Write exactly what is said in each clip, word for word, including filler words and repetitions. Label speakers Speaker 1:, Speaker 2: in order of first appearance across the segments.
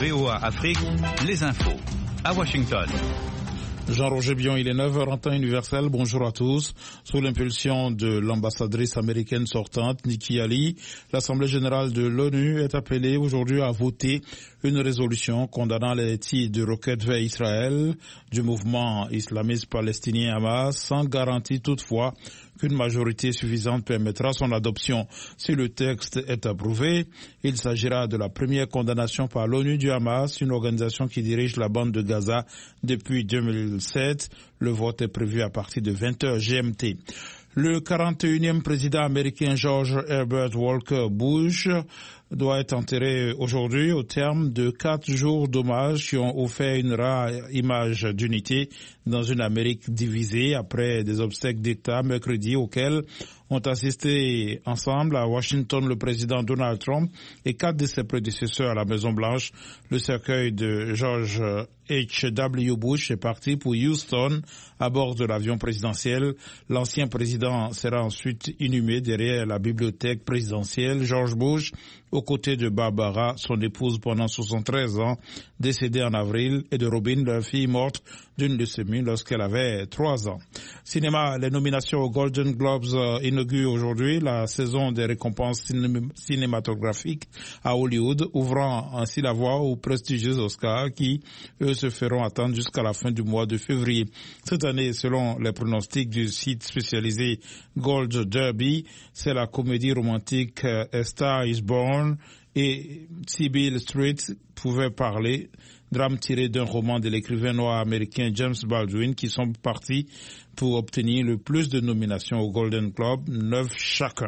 Speaker 1: V O A Afrique, les infos. À Washington.
Speaker 2: Jean-Roger Bion, il est neuf heures en temps universel. Bonjour à tous. Sous l'impulsion de l'ambassadrice américaine sortante, Nikki Haley, l'Assemblée générale de l'ONU est appelée aujourd'hui à voter une résolution condamnant les tirs de roquettes vers Israël du mouvement islamiste palestinien Hamas, sans garantie toutefois qu'une majorité suffisante permettra son adoption. Si le texte est approuvé, il s'agira de la première condamnation par l'ONU du Hamas, une organisation qui dirige la bande de Gaza depuis deux mille sept. Le vote est prévu à partir de vingt heures G M T. Le quarante et unième président américain George Herbert Walker Bush doit être enterré aujourd'hui au terme de quatre jours d'hommage qui ont offert une rare image d'unité dans une Amérique divisée après des obsèques d'État mercredi auxquels ont assisté ensemble à Washington le président Donald Trump et quatre de ses prédécesseurs à la Maison-Blanche. Le cercueil de George H W Bush est parti pour Houston à bord de l'avion présidentiel. L'ancien président sera ensuite inhumé derrière la bibliothèque présidentielle. George Bush, aux côtés de Barbara, son épouse pendant soixante-treize ans, décédée en avril, et de Robin, leur fille morte d'une leucémie lorsqu'elle avait trois ans. Cinéma, les nominations aux Golden Globes euh, inaugurent aujourd'hui la saison des récompenses ciné- cinématographiques à Hollywood, ouvrant ainsi la voie aux prestigieux Oscars qui, eux, se feront attendre jusqu'à la fin du mois de février. Cette année, selon les pronostics du site spécialisé Gold Derby, c'est la comédie romantique euh, A Star is Born et Sybil Street pouvait parler, drame tiré d'un roman de l'écrivain noir américain James Baldwin, qui sont partis pour obtenir le plus de nominations au Golden Globe, neuf chacun.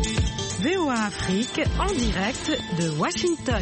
Speaker 3: V O A Afrique en direct de Washington.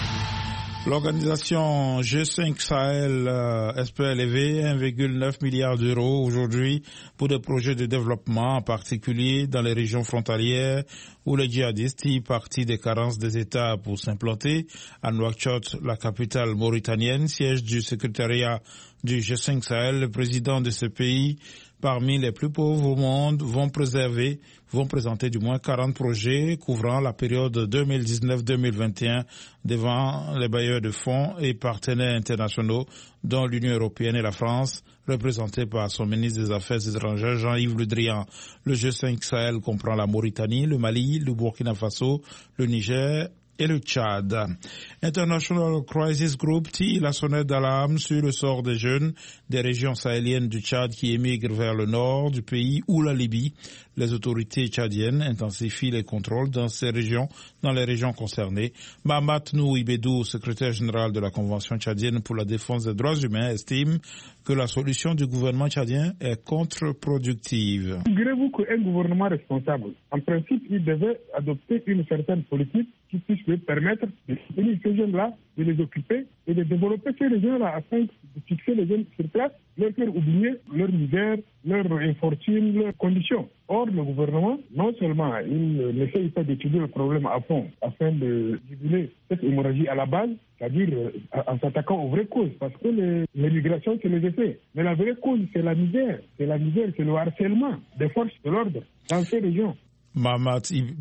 Speaker 2: L'organisation G cinq Sahel euh, espère lever un virgule neuf milliard d'euros aujourd'hui pour des projets de développement, en particulier dans les régions frontalières où les djihadistes y partent des carences des États pour s'implanter. À Nouakchott, la capitale mauritanienne, siège du secrétariat du G cinq Sahel, le président de ce pays, parmi les plus pauvres au monde, vont préserver, vont présenter du moins quarante projets couvrant la période deux mille dix-neuf deux mille vingt et un devant les bailleurs de fonds et partenaires internationaux, dont l'Union européenne et la France, représentés par son ministre des Affaires étrangères Jean-Yves Le Drian. Le G cinq Sahel comprend la Mauritanie, le Mali, le Burkina Faso, le Niger et le Tchad. International Crisis Group tire la sonnette d'alarme sur le sort des jeunes des régions sahéliennes du Tchad qui émigrent vers le nord du pays ou la Libye. Les autorités tchadiennes intensifient les contrôles dans ces régions, dans les régions concernées. Mahamat Nou Ibedou, secrétaire général de la Convention tchadienne pour la défense des droits humains, estime que la solution du gouvernement tchadien est contre-productive.
Speaker 4: Figurez-vous qu'un gouvernement responsable, en principe, il devait adopter une certaine politique qui puisse lui permettre de soutenir ces jeunes-là, de les occuper et de développer ces régions-là afin de fixer les jeunes sur place, leur faire oublier leur misère, leur infortune, leurs conditions. Or, le gouvernement, non seulement il n'essaye pas d'étudier le problème à fond afin de juguler cette hémorragie à la base, c'est-à-dire en s'attaquant aux vraies causes, parce que les, les migrations, c'est les effets. Mais la vraie cause, c'est la misère. C'est la misère, c'est le harcèlement des forces de l'ordre dans ces régions.
Speaker 2: Mahamat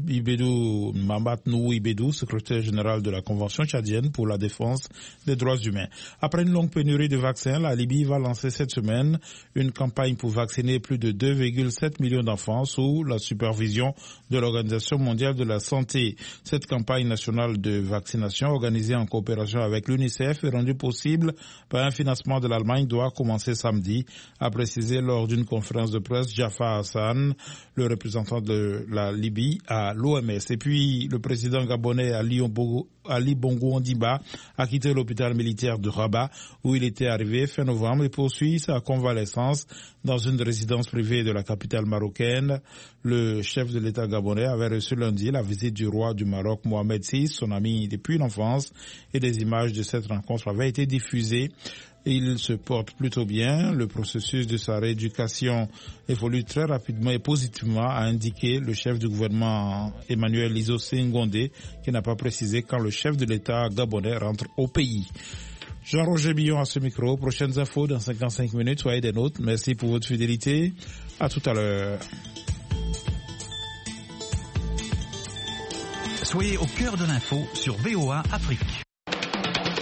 Speaker 2: Ibedou, Mahamat Nou Ibedou, secrétaire général de la Convention tchadienne pour la défense des droits humains. Après une longue pénurie de vaccins, la Libye va lancer cette semaine une campagne pour vacciner plus de deux virgule sept millions d'enfants sous la supervision de l'Organisation mondiale de la santé. Cette campagne nationale de vaccination, organisée en coopération avec l'UNICEF et rendue possible par un financement de l'Allemagne, doit commencer samedi, a précisé lors d'une conférence de presse Jafar Hassan, le représentant de la Libye à l'O M S. Et puis, le président gabonais Ali Bongo, Ali Bongo Ondimba a quitté l'hôpital militaire de Rabat où il était arrivé fin novembre et poursuit sa convalescence dans une résidence privée de la capitale marocaine. Le chef de l'État gabonais avait reçu lundi la visite du roi du Maroc Mohamed six, son ami depuis l'enfance, et des images de cette rencontre avaient été diffusées. Il se porte plutôt bien. Le processus de sa rééducation évolue très rapidement et positivement, a indiqué le chef du gouvernement Emmanuel Izo Ngondé, qui n'a pas précisé quand le chef de l'État gabonais rentre au pays. Jean-Roger Billon à ce micro. Prochaines infos dans cinquante-cinq minutes. Soyez des nôtres. Merci pour votre fidélité. À tout à l'heure.
Speaker 1: Soyez au cœur de l'info sur V O A Afrique.